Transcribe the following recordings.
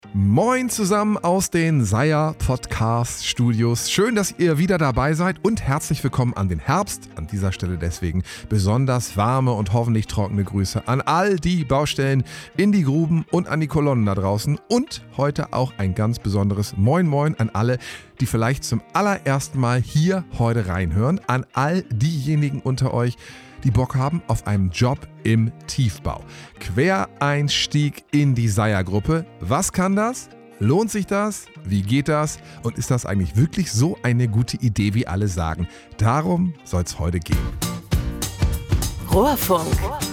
Moin zusammen aus den Seier Podcast Studios. Schön, dass ihr wieder dabei seid und herzlich willkommen an den Herbst. An dieser Stelle deswegen besonders warme und hoffentlich trockene Grüße an all die Baustellen in die Gruben und an die Kolonnen da draußen. Und heute auch ein ganz besonderes Moin Moin an alle, die vielleicht zum allerersten Mal hier heute reinhören. An all diejenigen unter euch, die Bock haben auf einen Job im Tiefbau. Quereinstieg in die Seier-Gruppe. Was kann das? Lohnt sich das? Wie geht das? Und ist das eigentlich wirklich so eine gute Idee, wie alle sagen? Darum soll es heute gehen. Rohrfunk.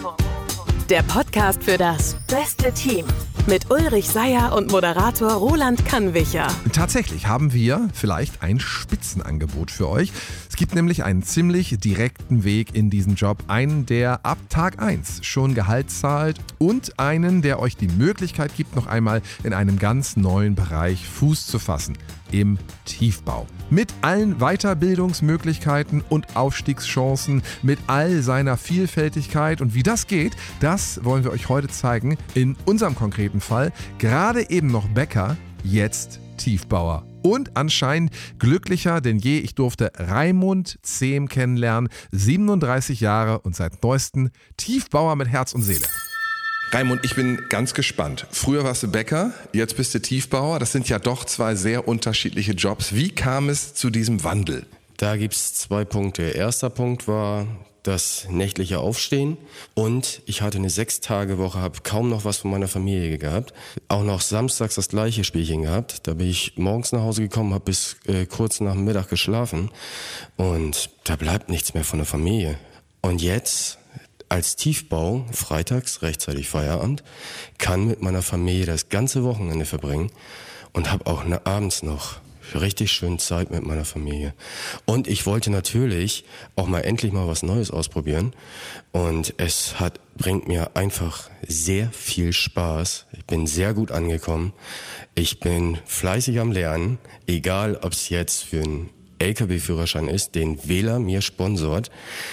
Der Podcast für das beste Team. Mit Ulrich Seier und Moderator Roland Kannwicher. Tatsächlich haben wir vielleicht ein Spitzenangebot für euch. Es gibt nämlich einen ziemlich direkten Weg in diesen Job. Einen, der ab Tag 1 schon Gehalt zahlt und einen, der euch die Möglichkeit gibt, noch einmal in einem ganz neuen Bereich Fuß zu fassen. Im Tiefbau. Mit allen Weiterbildungsmöglichkeiten und Aufstiegschancen, mit all seiner Vielfältigkeit. Und wie das geht, das wollen wir euch heute zeigen. In unserem konkreten Fall gerade eben noch Bäcker, jetzt Tiefbauer. Und anscheinend glücklicher denn je. Ich durfte Raimund Zehm kennenlernen, 37 Jahre und seit neuestem Tiefbauer mit Herz und Seele. Raimund, ich bin ganz gespannt. Früher warst du Bäcker, jetzt bist du Tiefbauer. Das sind ja doch zwei sehr unterschiedliche Jobs. Wie kam es zu diesem Wandel? Da gibt's 2 Punkte. Erster Punkt war das nächtliche Aufstehen und ich hatte eine 6-Tage-Woche, habe kaum noch was von meiner Familie gehabt. Auch noch samstags das gleiche Spielchen gehabt. Da bin ich morgens nach Hause gekommen, habe bis kurz nach dem Mittag geschlafen und da bleibt nichts mehr von der Familie. Und jetzt als Tiefbau, freitags rechtzeitig Feierabend, kann mit meiner Familie das ganze Wochenende verbringen und habe auch abends noch richtig schön Zeit mit meiner Familie. Und ich wollte natürlich auch mal endlich mal was Neues ausprobieren und es bringt mir einfach sehr viel Spaß. Ich bin sehr gut angekommen. Ich bin fleißig am Lernen, egal ob es jetzt für einen LKW-Führerschein ist, den Wähler mir sponsort,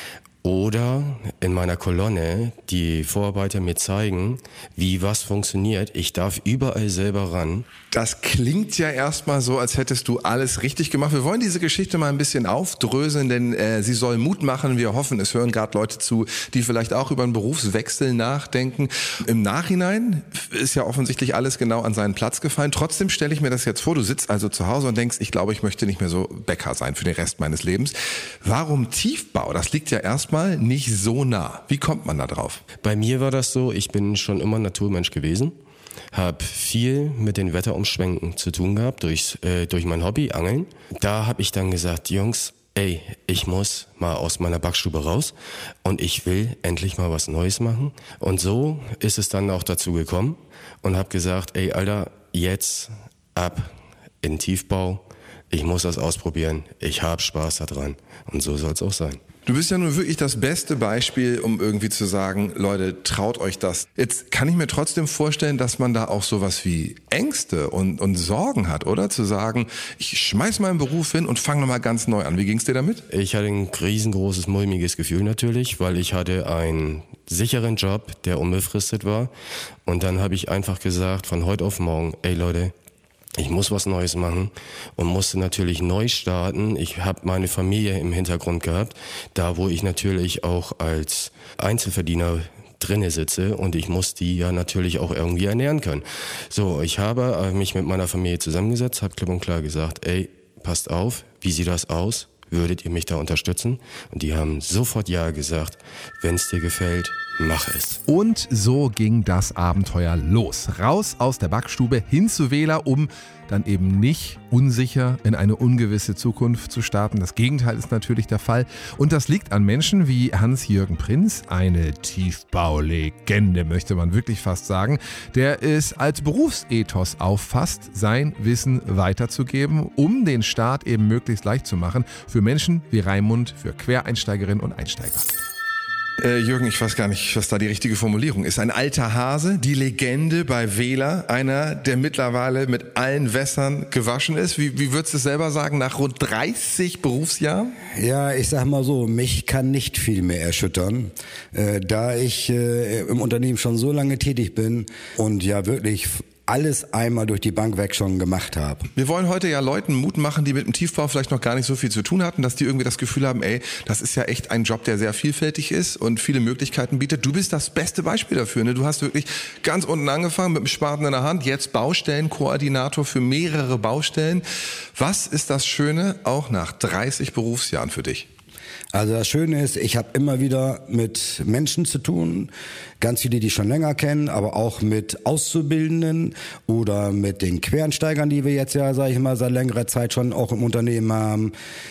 oder in meiner Kolonne die Vorarbeiter mir zeigen, wie was funktioniert. Ich darf überall selber ran. Das klingt ja erstmal so, als hättest du alles richtig gemacht. Wir wollen diese Geschichte mal ein bisschen aufdröseln, denn sie soll Mut machen. Wir hoffen, es hören gerade Leute zu, die vielleicht auch über einen Berufswechsel nachdenken. Im Nachhinein ist ja offensichtlich alles genau an seinen Platz gefallen. Trotzdem stelle ich mir das jetzt vor, du sitzt also zu Hause und denkst, ich glaube, ich möchte nicht mehr so Bäcker sein für den Rest meines Lebens. Warum Tiefbau? Das liegt ja erstmal nicht so nah. Wie kommt man da drauf? Bei mir war das so, ich bin schon immer Naturmensch gewesen, habe viel mit den Wetterumschwenken zu tun gehabt durch mein Hobby, Angeln. Da habe ich dann gesagt, Jungs, ich muss mal aus meiner Backstube raus und ich will endlich mal was Neues machen. Und so ist es dann auch dazu gekommen und habe gesagt, Alter, jetzt ab in den Tiefbau. Ich muss das ausprobieren. Ich habe Spaß daran. Und so soll es auch sein. Du bist ja nun wirklich das beste Beispiel, um irgendwie zu sagen, Leute, traut euch das. Jetzt kann ich mir trotzdem vorstellen, dass man da auch sowas wie Ängste und Sorgen hat, oder? Zu sagen, ich schmeiß meinen Beruf hin und fange nochmal ganz neu an. Wie ging's dir damit? Ich hatte ein riesengroßes, mulmiges Gefühl natürlich, weil ich hatte einen sicheren Job, der unbefristet war. Und dann habe ich einfach gesagt, von heute auf morgen, Leute, ich muss was Neues machen und musste natürlich neu starten. Ich habe meine Familie im Hintergrund gehabt, da wo ich natürlich auch als Einzelverdiener drinne sitze und ich muss die ja natürlich auch irgendwie ernähren können. So, ich habe mich mit meiner Familie zusammengesetzt, habe klipp und klar gesagt, passt auf, wie sieht das aus? Würdet ihr mich da unterstützen? Und die haben sofort ja gesagt, wenn es dir gefällt, mach es. Und so ging das Abenteuer los. Raus aus der Backstube hin zu Wähler, um dann eben nicht unsicher in eine ungewisse Zukunft zu starten. Das Gegenteil ist natürlich der Fall. Und das liegt an Menschen wie Hans-Jürgen Prinz, eine Tiefbaulegende, möchte man wirklich fast sagen, der es als Berufsethos auffasst, sein Wissen weiterzugeben, um den Start eben möglichst leicht zu machen für Menschen wie Raimund, für Quereinsteigerinnen und Einsteiger. Jürgen, ich weiß gar nicht, was da die richtige Formulierung ist. Ein alter Hase, die Legende bei Wähler, einer, der mittlerweile mit allen Wässern gewaschen ist. Wie würdest du es selber sagen, nach rund 30 Berufsjahren? Ja, ich sag mal so, mich kann nicht viel mehr erschüttern, da ich im Unternehmen schon so lange tätig bin und ja wirklich alles einmal durch die Bank weg schon gemacht habe. Wir wollen heute ja Leuten Mut machen, die mit dem Tiefbau vielleicht noch gar nicht so viel zu tun hatten, dass die irgendwie das Gefühl haben, ey, das ist ja echt ein Job, der sehr vielfältig ist und viele Möglichkeiten bietet. Du bist das beste Beispiel dafür. Ne? Du hast wirklich ganz unten angefangen mit dem Spaten in der Hand, jetzt Baustellenkoordinator für mehrere Baustellen. Was ist das Schöne auch nach 30 Berufsjahren für dich? Also das Schöne ist, ich habe immer wieder mit Menschen zu tun, ganz viele, die schon länger kennen, aber auch mit Auszubildenden oder mit den Quereinsteigern, die wir jetzt ja, sage ich mal, seit längerer Zeit schon auch im Unternehmen haben.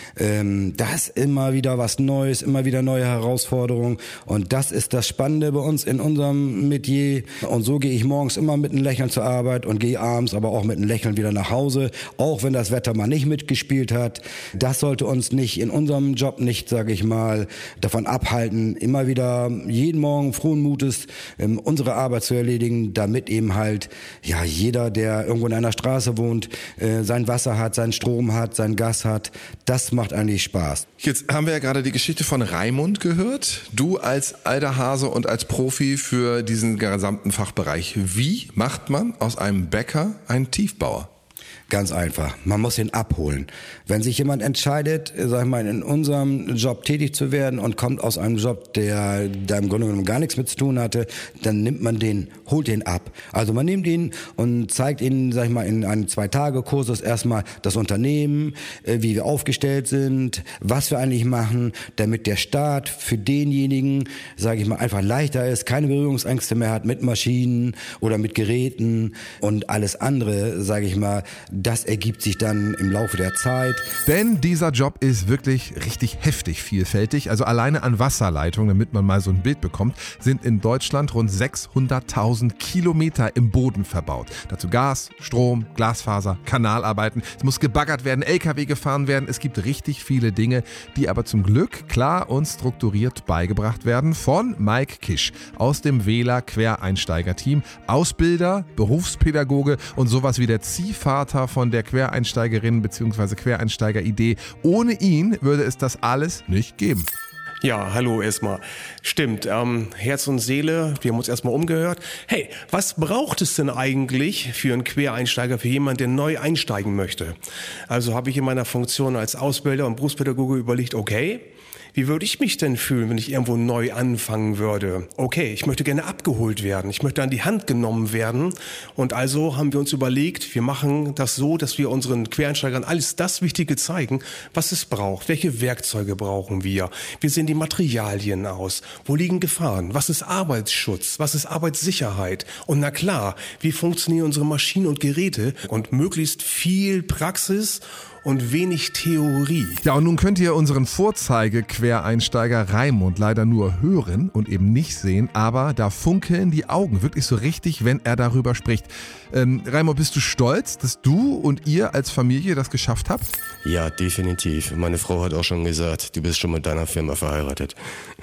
Das ist immer wieder was Neues, immer wieder neue Herausforderungen und das ist das Spannende bei uns in unserem Metier. Und so gehe ich morgens immer mit einem Lächeln zur Arbeit und gehe abends aber auch mit einem Lächeln wieder nach Hause, auch wenn das Wetter mal nicht mitgespielt hat. Das sollte uns nicht in unserem Job nicht, sage ich mal, davon abhalten, immer wieder jeden Morgen frohen Mutes unsere Arbeit zu erledigen, damit eben halt ja jeder, der irgendwo in einer Straße wohnt, sein Wasser hat, seinen Strom hat, sein Gas hat. Das macht eigentlich Spaß. Jetzt haben wir ja gerade die Geschichte von Raimund gehört. Du als alter Hase und als Profi für diesen gesamten Fachbereich. Wie macht man aus einem Bäcker einen Tiefbauer? Ganz einfach. Man muss ihn abholen. Wenn sich jemand entscheidet, sag ich mal, in unserem Job tätig zu werden und kommt aus einem Job, der da im Grunde genommen gar nichts mit zu tun hatte, dann nimmt man den, holt den ab. Also man nimmt ihn und zeigt ihn, sag ich mal, in einem 2-Tage-Kursus erstmal das Unternehmen, wie wir aufgestellt sind, was wir eigentlich machen, damit der Start für denjenigen, sage ich mal, einfach leichter ist, keine Berührungsängste mehr hat mit Maschinen oder mit Geräten und alles andere, sage ich mal, das ergibt sich dann im Laufe der Zeit. Denn dieser Job ist wirklich richtig heftig vielfältig. Also alleine an Wasserleitungen, damit man mal so ein Bild bekommt, sind in Deutschland rund 600.000 Kilometer im Boden verbaut. Dazu Gas, Strom, Glasfaser, Kanalarbeiten. Es muss gebaggert werden, LKW gefahren werden. Es gibt richtig viele Dinge, die aber zum Glück klar und strukturiert beigebracht werden von Mike Kisch aus dem Wähler Quereinsteiger-Team. Ausbilder, Berufspädagoge und sowas wie der Ziehvater von der Quereinsteigerin bzw. Quereinsteiger-Idee. Ohne ihn würde es das alles nicht geben. Ja, hallo erstmal. Stimmt, Herz und Seele, wir haben uns erstmal umgehört. Hey, was braucht es denn eigentlich für einen Quereinsteiger, für jemanden, der neu einsteigen möchte? Also habe ich in meiner Funktion als Ausbilder und Berufspädagoge überlegt, okay, wie würde ich mich denn fühlen, wenn ich irgendwo neu anfangen würde? Okay, ich möchte gerne abgeholt werden, ich möchte an die Hand genommen werden. Und also haben wir uns überlegt, wir machen das so, dass wir unseren Quereinsteigern alles das Wichtige zeigen, was es braucht. Welche Werkzeuge brauchen wir? Wie sehen die Materialien aus? Wo liegen Gefahren? Was ist Arbeitsschutz? Was ist Arbeitssicherheit? Und na klar, wie funktionieren unsere Maschinen und Geräte? Und möglichst viel Praxis und wenig Theorie. Ja, und nun könnt ihr unseren Vorzeige-Quereinsteiger Raimund leider nur hören und eben nicht sehen, aber da funkeln die Augen wirklich so richtig, wenn er darüber spricht. Raimund, bist du stolz, dass du und ihr als Familie das geschafft habt? Ja, definitiv. Meine Frau hat auch schon gesagt, du bist schon mit deiner Firma verheiratet.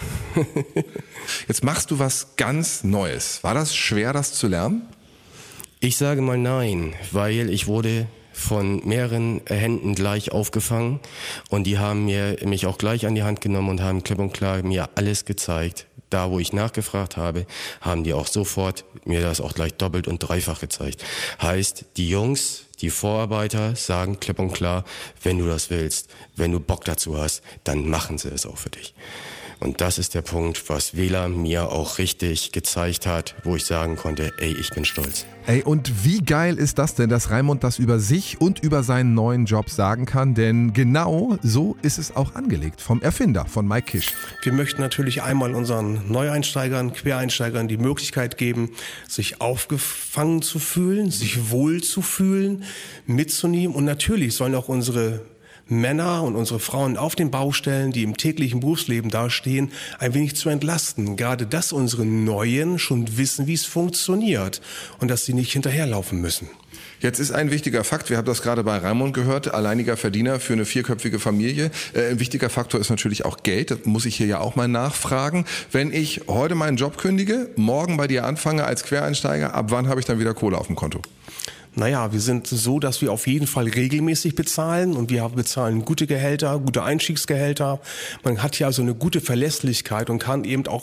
Jetzt machst du was ganz Neues. War das schwer, das zu lernen? Ich sage mal nein, weil ich wurde von mehreren Händen gleich aufgefangen und die haben mich auch gleich an die Hand genommen und haben klipp und klar mir alles gezeigt. Da, wo ich nachgefragt habe, haben die auch sofort mir das auch gleich doppelt und dreifach gezeigt. Heißt, die Jungs, die Vorarbeiter sagen klipp und klar, wenn du das willst, wenn du Bock dazu hast, dann machen sie es auch für dich. Und das ist der Punkt, was Wähler mir auch richtig gezeigt hat, wo ich sagen konnte, ey, ich bin stolz. Ey, und wie geil ist das denn, dass Raimund das über sich und über seinen neuen Job sagen kann? Denn genau so ist es auch angelegt vom Erfinder, von Mike Kisch. Wir möchten natürlich einmal unseren Neueinsteigern, Quereinsteigern die Möglichkeit geben, sich aufgefangen zu fühlen, sich wohl zu fühlen, mitzunehmen. Und natürlich sollen auch unsere Männer und unsere Frauen auf den Baustellen, die im täglichen Berufsleben dastehen, ein wenig zu entlasten. Gerade dass unsere Neuen schon wissen, wie es funktioniert und dass sie nicht hinterherlaufen müssen. Jetzt ist ein wichtiger Fakt, wir haben das gerade bei Raimund gehört, alleiniger Verdiener für eine 4-köpfige Familie. Ein wichtiger Faktor ist natürlich auch Geld, das muss ich hier ja auch mal nachfragen. Wenn ich heute meinen Job kündige, morgen bei dir anfange als Quereinsteiger, ab wann habe ich dann wieder Kohle auf dem Konto? Naja, wir sind so, dass wir auf jeden Fall regelmäßig bezahlen und wir bezahlen gute Gehälter, gute Einstiegsgehälter. Man hat ja also eine gute Verlässlichkeit und kann eben auch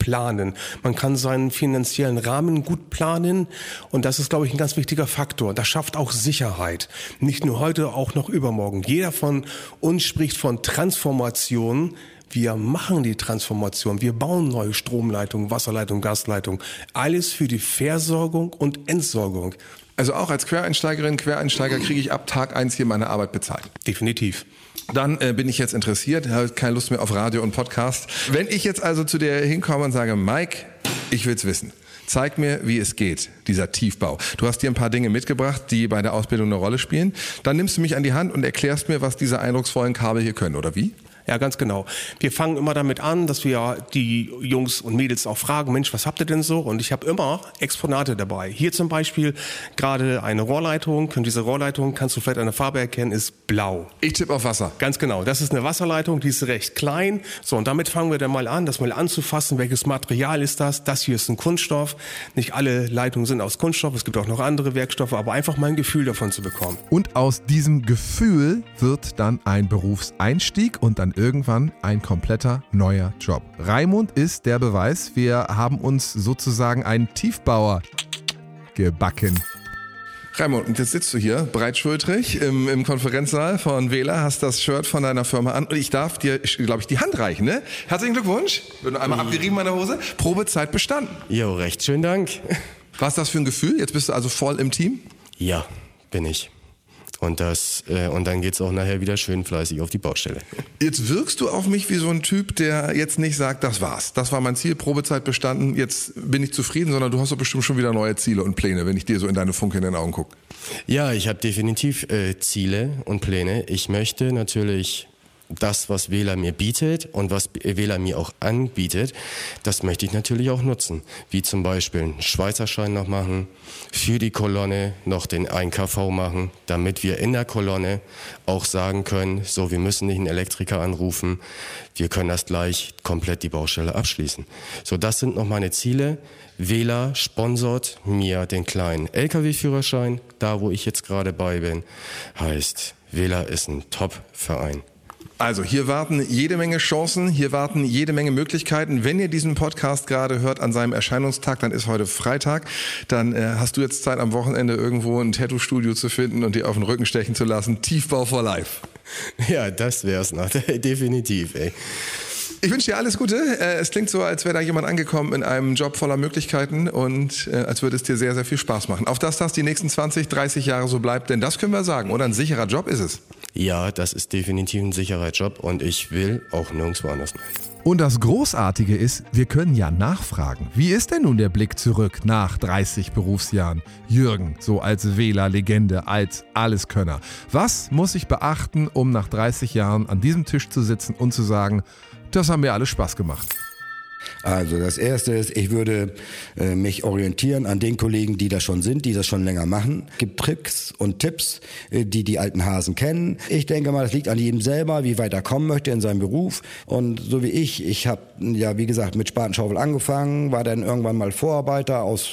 planen. Man kann seinen finanziellen Rahmen gut planen und das ist, glaube ich, ein ganz wichtiger Faktor. Das schafft auch Sicherheit. Nicht nur heute, auch noch übermorgen. Jeder von uns spricht von Transformation. Wir machen die Transformation. Wir bauen neue Stromleitungen, Wasserleitungen, Gasleitungen. Alles für die Versorgung und Entsorgung. Also auch als Quereinsteigerin, Quereinsteiger kriege ich ab Tag 1 hier meine Arbeit bezahlt. Definitiv. Dann bin ich jetzt interessiert, habe keine Lust mehr auf Radio und Podcast. Wenn ich jetzt also zu dir hinkomme und sage, Mike, ich will's wissen. Zeig mir, wie es geht, dieser Tiefbau. Du hast dir ein paar Dinge mitgebracht, die bei der Ausbildung eine Rolle spielen. Dann nimmst du mich an die Hand und erklärst mir, was diese eindrucksvollen Kabel hier können, oder wie? Ja, ganz genau. Wir fangen immer damit an, dass wir die Jungs und Mädels auch fragen, Mensch, was habt ihr denn so? Und ich habe immer Exponate dabei. Hier zum Beispiel gerade eine Rohrleitung. Und diese Rohrleitung, kannst du vielleicht an der Farbe erkennen, ist blau. Ich tippe auf Wasser. Ganz genau. Das ist eine Wasserleitung, die ist recht klein. So, und damit fangen wir dann mal an, das mal anzufassen. Welches Material ist das? Das hier ist ein Kunststoff. Nicht alle Leitungen sind aus Kunststoff. Es gibt auch noch andere Werkstoffe, aber einfach mal ein Gefühl davon zu bekommen. Und aus diesem Gefühl wird dann ein Berufseinstieg und dann irgendwann ein kompletter neuer Job. Raimund ist der Beweis, wir haben uns sozusagen einen Tiefbauer gebacken. Raimund, und jetzt sitzt du hier breitschultrig im Konferenzsaal von Wähler, hast das Shirt von deiner Firma an und ich darf dir, glaube ich, die Hand reichen, ne? Herzlichen Glückwunsch. Wird noch einmal abgerieben an der Hose. Probezeit bestanden. Jo, recht schönen Dank. Was ist das für ein Gefühl? Jetzt bist du also voll im Team? Ja, bin ich. Und dann geht's auch nachher wieder schön fleißig auf die Baustelle. Jetzt wirkst du auf mich wie so ein Typ, der jetzt nicht sagt, das war's. Das war mein Ziel, Probezeit bestanden, jetzt bin ich zufrieden, sondern du hast doch bestimmt schon wieder neue Ziele und Pläne, wenn ich dir so in deine funkelnden Augen gucke. Ja, ich habe definitiv Ziele und Pläne. Ich möchte natürlich das, was Wähler mir bietet und was Wähler mir auch anbietet, das möchte ich natürlich auch nutzen. Wie zum Beispiel einen Schweizerschein noch machen, für die Kolonne noch den 1KV machen, damit wir in der Kolonne auch sagen können, so, wir müssen nicht einen Elektriker anrufen, wir können das gleich komplett die Baustelle abschließen. So, das sind noch meine Ziele. Wähler sponsort mir den kleinen LKW-Führerschein, da wo ich jetzt gerade bei bin, heißt, Wähler ist ein Top-Verein. Also hier warten jede Menge Chancen, hier warten jede Menge Möglichkeiten. Wenn ihr diesen Podcast gerade hört an seinem Erscheinungstag, dann ist heute Freitag, dann hast du jetzt Zeit am Wochenende irgendwo ein Tattoo-Studio zu finden und dir auf den Rücken stechen zu lassen. Tiefbau for life. Ja, das wär's noch, definitiv, ey. Ich wünsche dir alles Gute. Es klingt so, als wäre da jemand angekommen in einem Job voller Möglichkeiten und als würde es dir sehr, sehr viel Spaß machen. Auf dass das die nächsten 20, 30 Jahre so bleibt, denn das können wir sagen, oder? Ein sicherer Job ist es. Ja, das ist definitiv ein sicherer Job und ich will auch nirgendwo anders bleiben. Und das Großartige ist, wir können ja nachfragen. Wie ist denn nun der Blick zurück nach 30 Berufsjahren? Jürgen, so als Wähler-Legende, als Alleskönner. Was muss ich beachten, um nach 30 Jahren an diesem Tisch zu sitzen und zu sagen, das haben mir alles Spaß gemacht? Also das Erste ist, ich würde mich orientieren an den Kollegen, die das schon sind, die das schon länger machen. Es gibt Tricks und Tipps, die alten Hasen kennen. Ich denke mal, das liegt an jedem selber, wie weit er kommen möchte in seinem Beruf. Und so wie ich habe ja wie gesagt mit Spatenschaufel angefangen, war dann irgendwann mal Vorarbeiter aus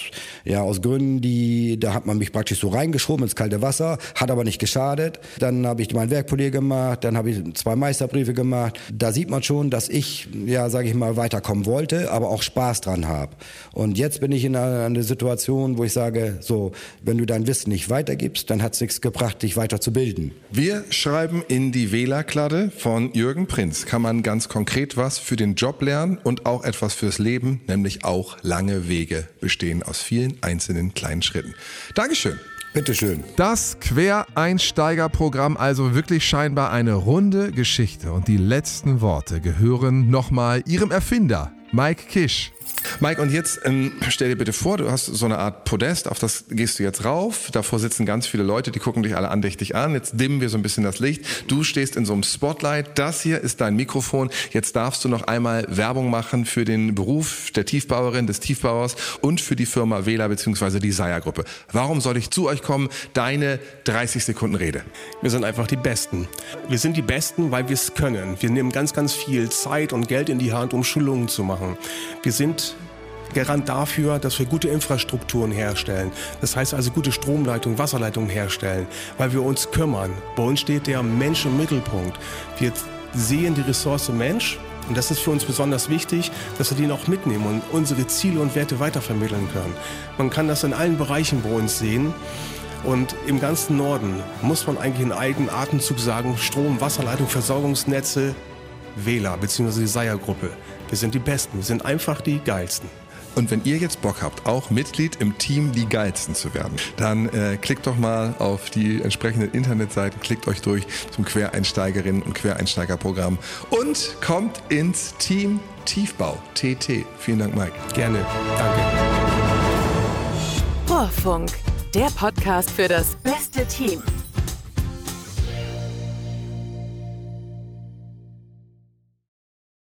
Gründen, da hat man mich praktisch so reingeschoben ins kalte Wasser, hat aber nicht geschadet. Dann habe ich meinen Werkpolier gemacht, dann habe ich 2 Meisterbriefe gemacht. Da sieht man schon, dass ich, ja sage ich mal, weiterkommen wollte, aber auch Spaß dran habe. Und jetzt bin ich in einer Situation, wo ich sage, so, wenn du dein Wissen nicht weitergibst, dann hat es nichts gebracht, dich weiter zu bilden. Wir schreiben in die Wählerkladde von Jürgen Prinz. Kann man ganz konkret was für den Job lernen und auch etwas fürs Leben, nämlich auch lange Wege bestehen aus vielen einzelnen kleinen Schritten. Dankeschön. Bitteschön. Das Quereinsteigerprogramm, also wirklich scheinbar eine runde Geschichte. Und die letzten Worte gehören nochmal Ihrem Erfinder, Mike Kisch. Mike, und jetzt stell dir bitte vor, du hast so eine Art Podest, auf das gehst du jetzt rauf, davor sitzen ganz viele Leute, die gucken dich alle andächtig an, jetzt dimmen wir so ein bisschen das Licht, du stehst in so einem Spotlight, das hier ist dein Mikrofon, jetzt darfst du noch einmal Werbung machen für den Beruf der Tiefbauerin, des Tiefbauers und für die Firma Wähler bzw. die Seier-Gruppe. Warum soll ich zu euch kommen? Deine 30 Sekunden Rede. Wir sind einfach die Besten. Wir sind die Besten, weil wir es können. Wir nehmen ganz, ganz viel Zeit und Geld in die Hand, um Schulungen zu machen. Wir sind Garant dafür, dass wir gute Infrastrukturen herstellen. Das heißt also gute Stromleitungen, Wasserleitungen herstellen, weil wir uns kümmern. Bei uns steht der Mensch im Mittelpunkt. Wir sehen die Ressource Mensch Und das ist für uns besonders wichtig, dass wir den auch mitnehmen und unsere Ziele und Werte weitervermitteln können. Man kann das in allen Bereichen bei uns sehen. Und im ganzen Norden muss man eigentlich in einem Atemzug sagen, Strom, Wasserleitung, Versorgungsnetze, Wähler bzw. die Seier-Gruppe. Wir sind die Besten, wir sind einfach die Geilsten. Und wenn ihr jetzt Bock habt, auch Mitglied im Team Die Geilsten zu werden, dann klickt doch mal auf die entsprechenden Internetseiten, klickt euch durch zum Quereinsteigerinnen- und Quereinsteigerprogramm und kommt ins Team Tiefbau, TT. Vielen Dank, Mike. Gerne, danke. Rohrfunk, der Podcast für das beste Team.